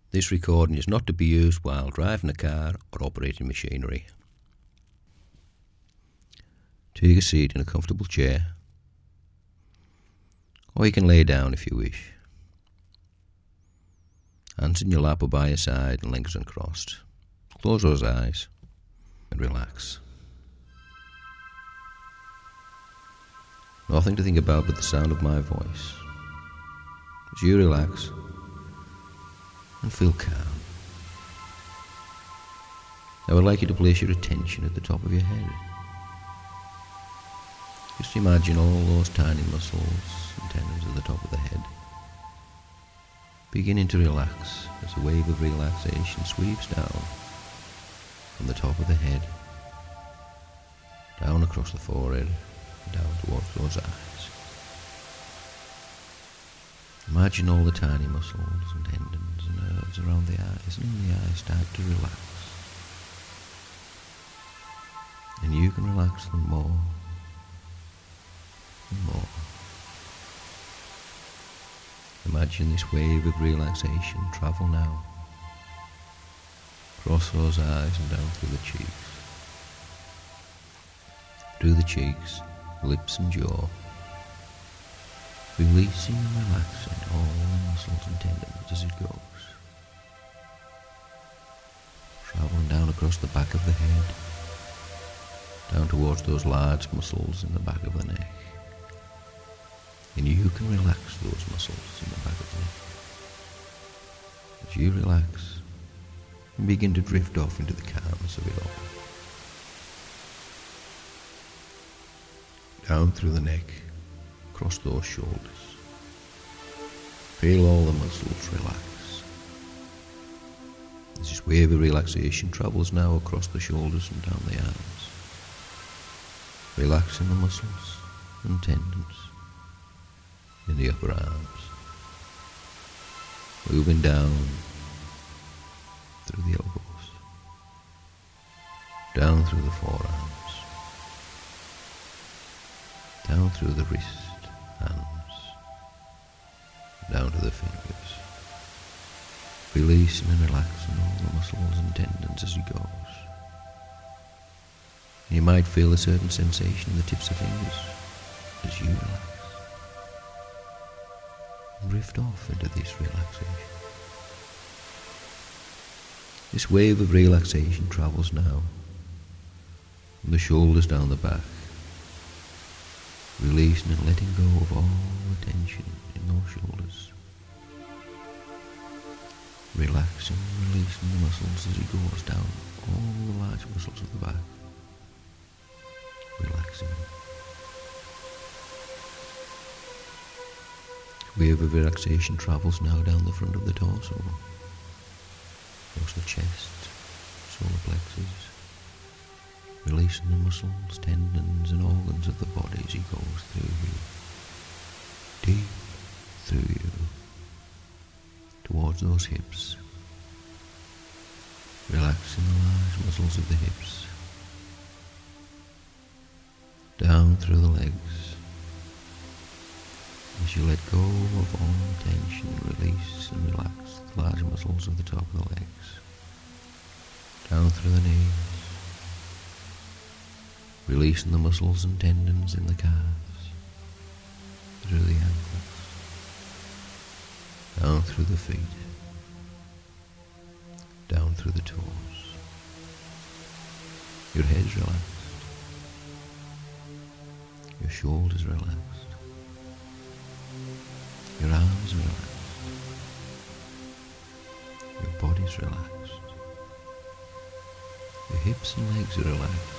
This recording is not to be used while driving a car or operating machinery. Take a seat in a comfortable chair, or you can lay down if you wish. Hands in your lap or by your side and legs uncrossed. Close those eyes and relax. Nothing to think about but the sound of my voice. As you relax and feel calm, I would like you to place your attention at the top of your head. Just imagine all those tiny muscles and tendons at the top of the head beginning to relax as a wave of relaxation sweeps down from the top of the head, down across the forehead, and down towards those eyes. Imagine all the tiny muscles and tendons and nerves around the eyes, and the eyes start to relax. And you can relax them more and more. Imagine this wave of relaxation travel now across those eyes and down through the cheeks, lips and jaw, releasing and relaxing all the muscles and tendons as it goes, traveling down across the back of the head, down towards those large muscles in the back of the neck. And you can relax those muscles in the back of the neck. As you relax and begin to drift off into the calmness of it all. Down through the neck, across those shoulders. Feel all the muscles relax. As this wave of relaxation travels now across the shoulders and down the arms, relaxing the muscles and tendons in the upper arms, moving down through the elbows, down through the forearms, down through the wrist, hands, down to the fingers, releasing and relaxing all the muscles and tendons as it goes. You might feel a certain sensation in the tips of fingers as you relax. Drift off into this relaxation. This wave of relaxation travels now from the shoulders down the back, releasing and letting go of all the tension in those shoulders. Relaxing, releasing the muscles as it goes down all the large muscles of the back. Relaxing. Wave of relaxation travels now down the front of the torso, across the chest, solar plexus, releasing the muscles, tendons and organs of the body as it goes through you, deep through you, towards those hips, relaxing the large muscles of the hips, down through the legs. As you let go of all tension, release and relax the large muscles of the top of the legs, down through the knees, releasing the muscles and tendons in the calves, through the ankles, down through the feet, down through the toes. Your head's relaxed, your shoulders relaxed, your arms are relaxed, your body's relaxed, your hips and legs are relaxed,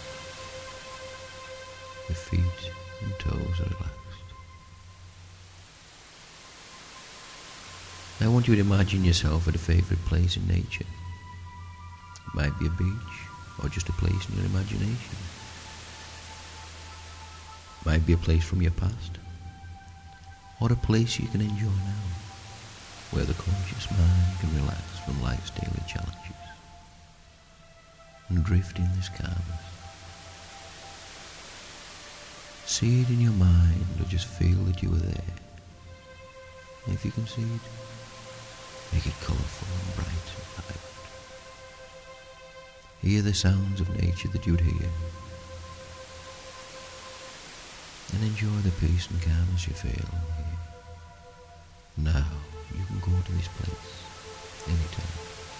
your feet and toes are relaxed. I want you to imagine yourself at a favourite place in nature. It might be a beach or just a place in your imagination. It might be a place from your past, or a place you can enjoy now, where the conscious mind can relax from life's daily challenges and drift in this calmness. See it in your mind, or just feel that you are there. And if you can see it, make it colourful and Hear the sounds of nature that you'd hear, and enjoy the peace and calmness you feel here. Now you can go to this place anytime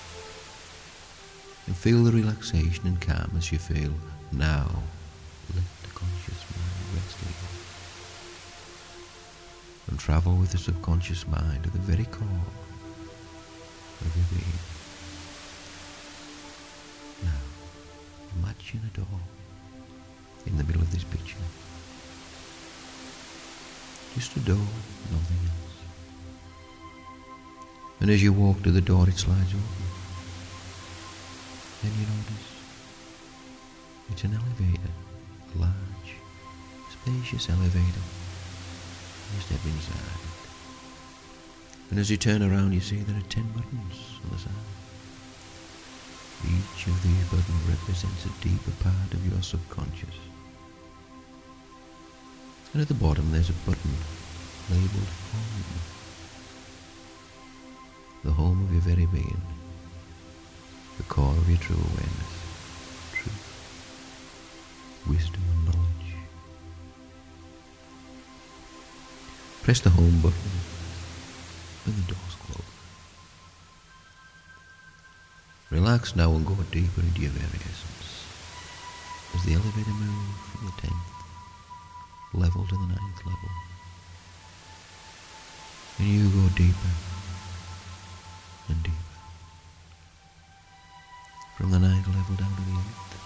and feel the relaxation and calmness you feel now. Let the conscious mind rest here and travel with the subconscious mind to the very core of your being. Now, imagine a door in the middle of this picture. Just a door, nothing else. And as you walk to the door, it slides open. Then you notice it's an elevator, a large, spacious elevator. You step inside. And as you turn around, you see there are 10 buttons on the side. Each of these buttons represents a deeper part of your subconscious. And at the bottom there's a button labelled home. The home of your very being. The core of your true awareness. Truth. Wisdom and knowledge. Press the home button and the doors close. Relax now and go deeper into your very essence. As the elevator moves from the 10th level to the 9th level. And you go deeper and deeper. From the 9th level down to the 8th.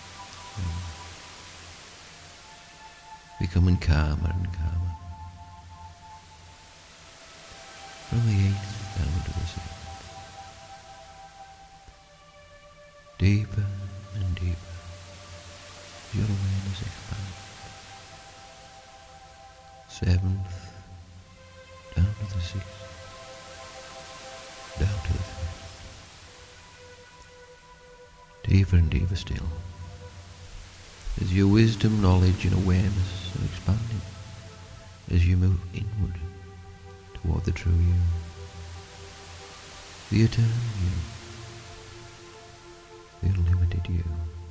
Becoming calmer and calmer. From the 8th down to the 7th. Deeper and deeper. Your awareness expands. 7th, down to the 6th, down to the 5th. Deeper and deeper still. As your wisdom, knowledge and awareness are expanding. As you move inward toward the true you. The eternal you. The unlimited you.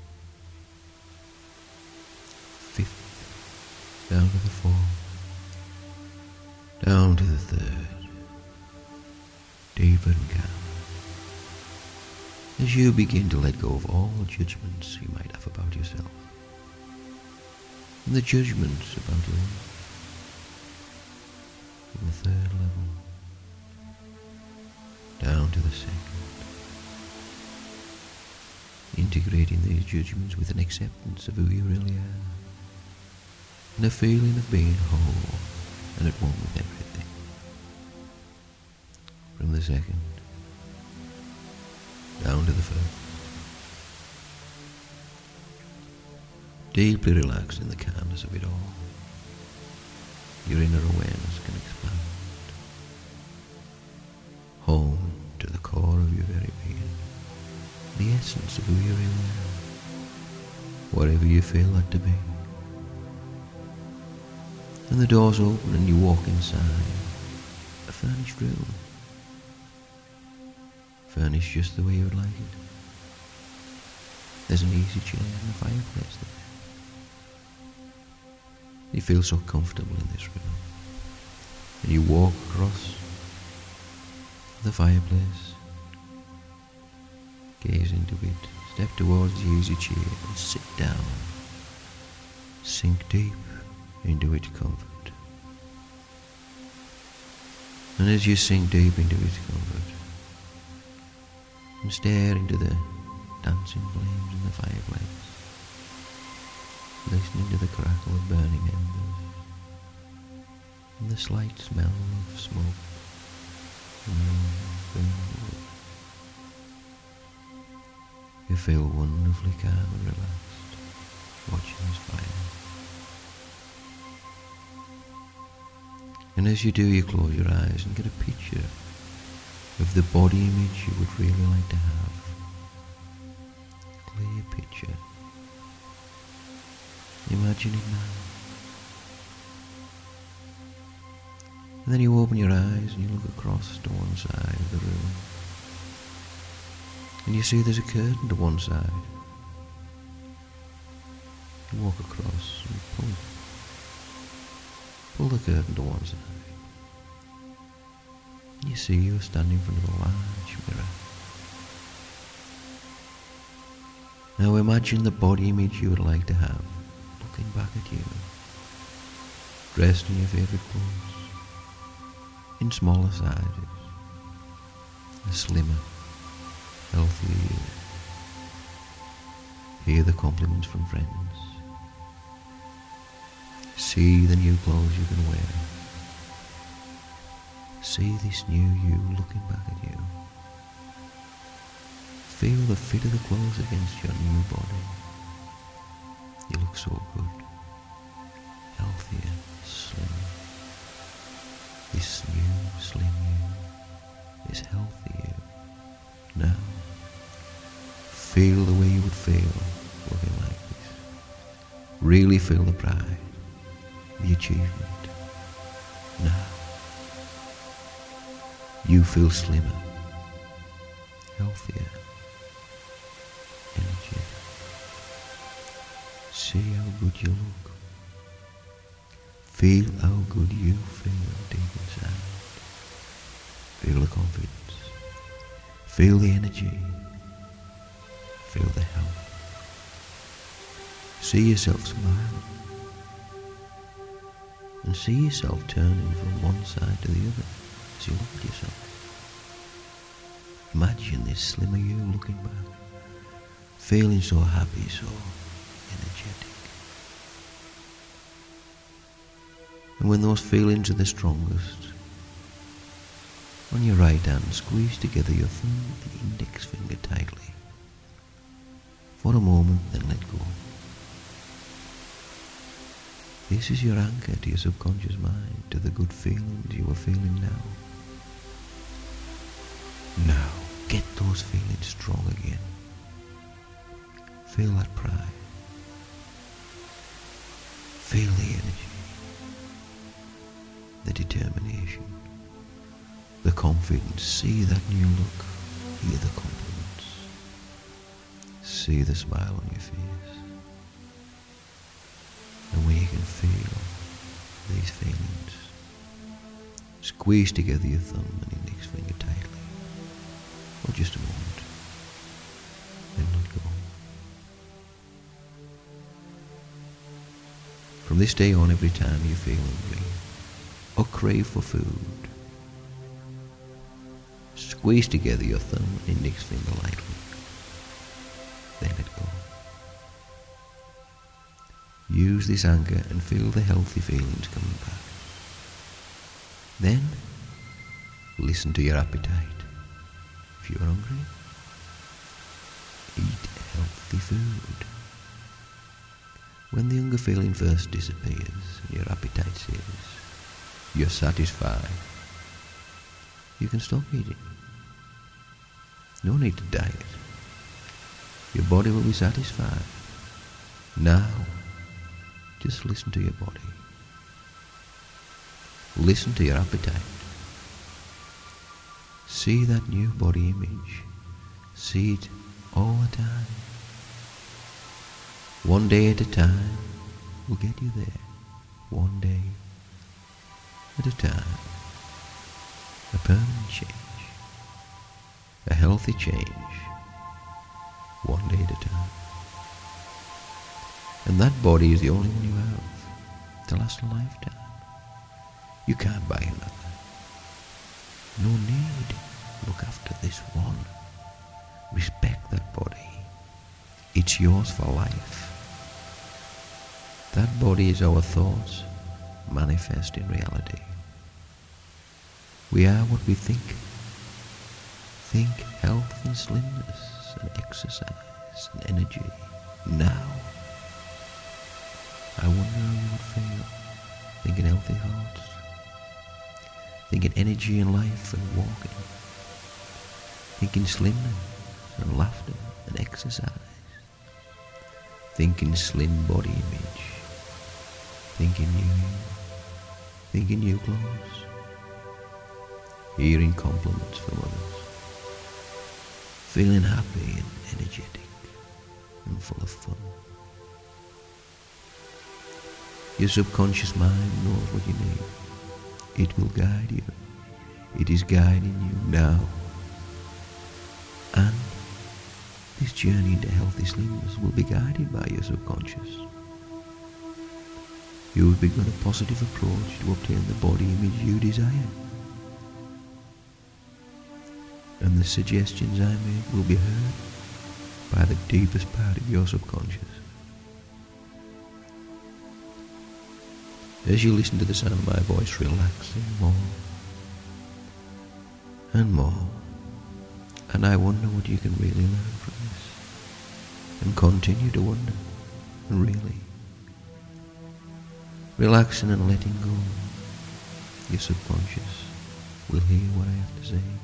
5th, down to the 4th, down to the 3rd, deeper and calmer. As you begin to let go of all judgments you might have about yourself, and the judgments about life, from the 3rd level, down to the 2nd, integrating these judgments with an acceptance of who you really are, and a feeling of being whole and at one with everything. From the 2nd, down to the 1st, deeply relaxed in the calmness of it all. Your inner awareness can expand. Home to the core of your very being. The essence of who you really are. Whatever you feel that to be. And the doors open and you walk inside a furnished room. Furnished just the way you would like it. There's an easy chair and a fireplace there. You feel so comfortable in this room. And you walk across the fireplace, gaze into it, step towards the easy chair and sit down. Sink deep into its comfort. And as you sink deep into its comfort and stare into the dancing flames in the fireplace, listening to the crackle of burning embers and the slight smell of smoke from burning wood, you feel wonderfully calm and relaxed watching this fire. And as you do, you close your eyes and get a picture of the body image you would really like to have. Clear picture. Imagine it now. And then you open your eyes and you look across to one side of the room. And you see there's a curtain to one side. You walk across and pull the curtain to one side. And you see you're standing in front of a large mirror. Now imagine the body image you would like to have, looking back at you, dressed in your favourite clothes, in smaller sizes, a slimmer, healthier you. Hear the compliments from friends. See the new clothes you can wear. See this new you looking back at you. Feel the fit of the clothes against your new body. You look so good, healthier, slimmer. This new slim you is healthy you. Now, feel the way you would feel looking like this. Really feel the pride, the achievement. Now, you feel slimmer, healthier, energy. See how good you look. Feel how good you feel deep inside. Feel the confidence. Feel the energy. Feel the health. See yourself smiling. And see yourself turning from one side to the other as you look at yourself. Imagine this slimmer you looking back, feeling so happy, so energetic. And when those feelings are the strongest, on your right hand, squeeze together your thumb and index finger tightly. For a moment, then let go. This is your anchor to your subconscious mind, to the good feelings you are feeling now. Now, get those feelings strong again. Feel that pride. Feel the energy, the determination, the confidence. See that new look, hear the compliments, see the smile on your face. And when you can feel these feelings, squeeze together your thumb and index finger tightly for just a moment, then let go. From this day on, every time you feel hungry or crave for food, squeeze together your thumb and index finger lightly, then let go. Use this anchor and feel the healthy feelings coming back. Then, listen to your appetite. If you are hungry, eat healthy food. When the hunger feeling first disappears and your appetite says you're satisfied, you can stop eating. No need to diet. Your body will be satisfied. Now, just listen to your body. Listen to your appetite. See that new body image. See it all the time. One day at a time will get you there. One day at a time. A permanent change. A healthy change. One day at a time. And that body is the only one you have to last a lifetime. You can't buy another. No need. Look after this one. Respect that body. It's yours for life. That body is our thoughts manifest in reality. We are what we think. Think health and slimness and exercise and energy now. I wonder how you would feel thinking healthy thoughts, thinking energy and life and walking, thinking slimness and laughter and exercise, thinking slim body image, thinking new clothes, hearing compliments from others, feeling happy and energetic and full of fun. Your subconscious mind knows what you need. It will guide you. It is guiding you now. And this journey into healthy slimness will be guided by your subconscious. You have begun a positive approach to obtain the body image you desire. And the suggestions I make will be heard by the deepest part of your subconscious. As you listen to the sound of my voice, relaxing more and more, and I wonder what you can really learn from this, and continue to wonder, and really relaxing and letting go. Your subconscious will hear what I have to say,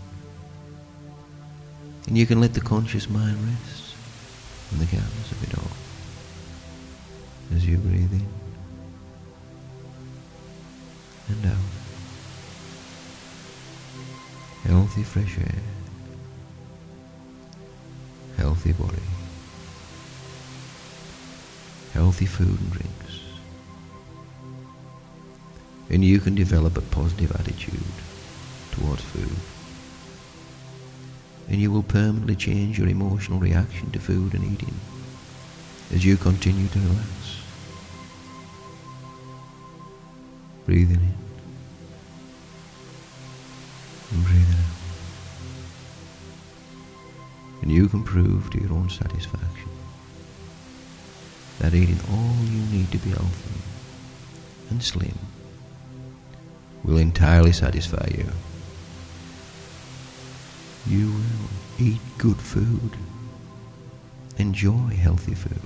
and you can let the conscious mind rest in the calmness of it all as you breathe in and out. Healthy fresh air, healthy body, healthy food and drinks, and you can develop a positive attitude towards food, and you will permanently change your emotional reaction to food and eating as you continue to relax. Breathing in and breathing out. And you can prove to your own satisfaction that eating all you need to be healthy and slim will entirely satisfy you. You will eat good food, enjoy healthy food.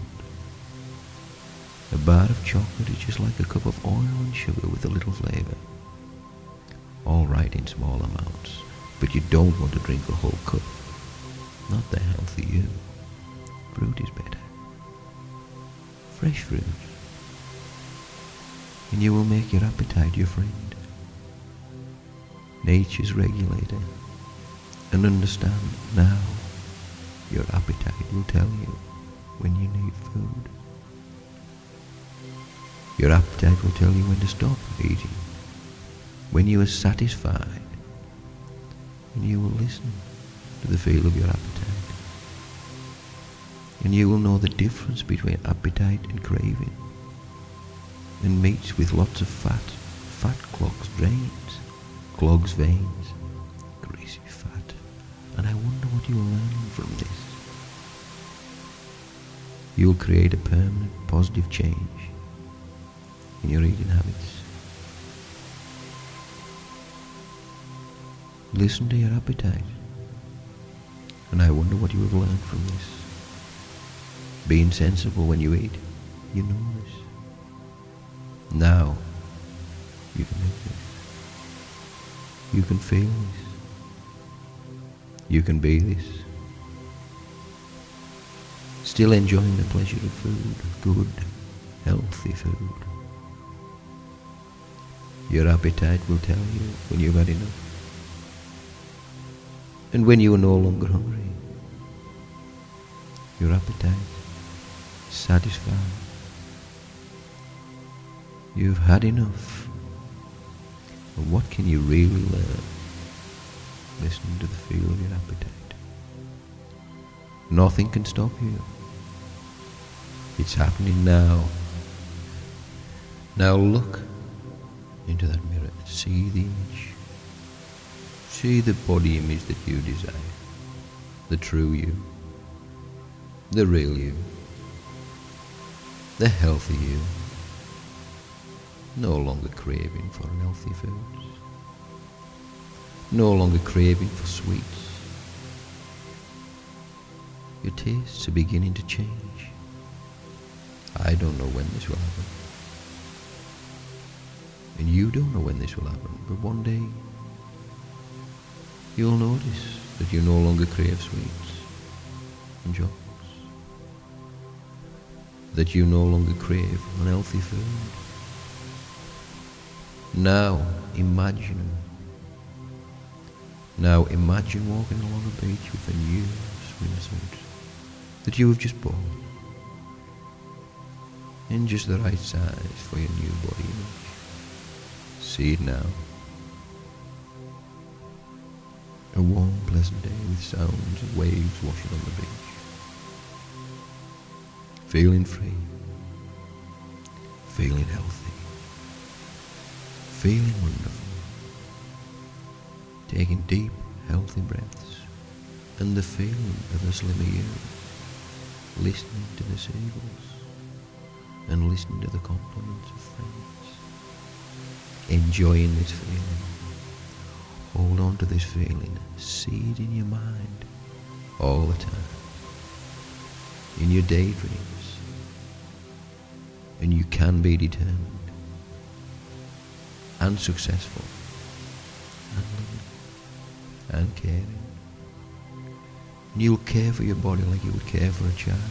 A bar of chocolate is just like a cup of oil and sugar with a little flavour. All right in small amounts, but you don't want to drink a whole cup. Not the healthy you. Fruit is better. Fresh fruit. And you will make your appetite your friend. Nature's regulator. And understand now, your appetite will tell you when you need food. Your appetite will tell you when to stop eating, when you are satisfied, and you will listen to the feel of your appetite. And you will know the difference between appetite and craving. And meats with lots of fat clogs veins, greasy fat. And I wonder what you are learning from this. You will create a permanent positive change in your eating habits. Listen to your appetite, and I wonder what you have learned from this. Being sensible when you eat, you know this. Now, you can make this. You can feel this. You can be this. Still enjoying the pleasure of food, good, healthy food. Your appetite will tell you when you've had enough. And when you are no longer hungry, your appetite is satisfied. You've had enough. And what can you really learn? Listening to the feel of your appetite. Nothing can stop you. It's happening now. Now look into that mirror and see the image. See the body image that you desire. The true you. The real you. The healthy you. No longer craving for unhealthy foods. No longer craving for sweets. Your tastes are beginning to change. I don't know when this will happen. And you don't know when this will happen, but one day you'll notice that you no longer crave sweets and chocolates. That you no longer crave unhealthy food. Now imagine walking along a beach with a new swimsuit that you have just bought. in just the right size for your new body image. See it now. A warm, pleasant day with sounds of waves washing on the beach. Feeling free. Feeling healthy. Feeling wonderful. Taking deep, healthy breaths. And the feeling of a slimmer you. Listening to the seagulls. And listening to the compliments of friends. Enjoying this feeling. Hold on to this feeling. See it in your mind all the time. In your daydreams. And you can be determined and successful and loving and caring. And you'll care for your body like you would care for a child.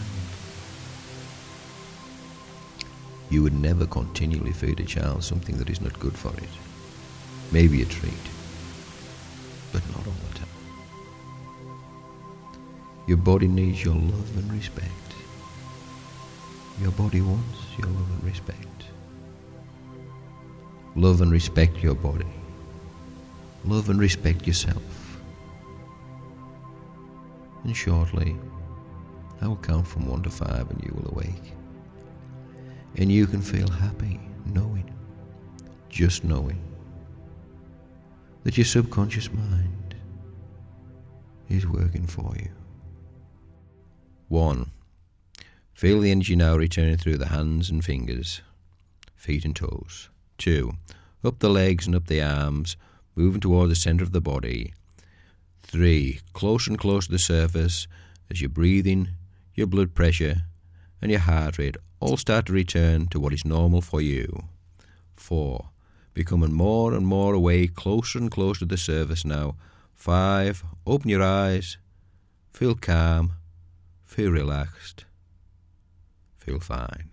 You would never continually feed a child something that is not good for it. Maybe a treat, but not all the time. Your body needs your love and respect. Your body wants your love and respect. Love and respect your body. Love and respect yourself. And shortly, I will count from 1 to 5 and you will awake. And you can feel happy knowing, just knowing, that your subconscious mind is working for you. 1. Feel the energy now returning through the hands and fingers, feet and toes. 2. Up the legs and up the arms, moving towards the centre of the body. 3. Closer and closer to the surface as your breathing, your blood pressure and your heart rate all start to return to what is normal for you. 4. Becoming more and more awake, closer and closer to the surface now. 5. Open your eyes, feel calm, feel relaxed, feel fine.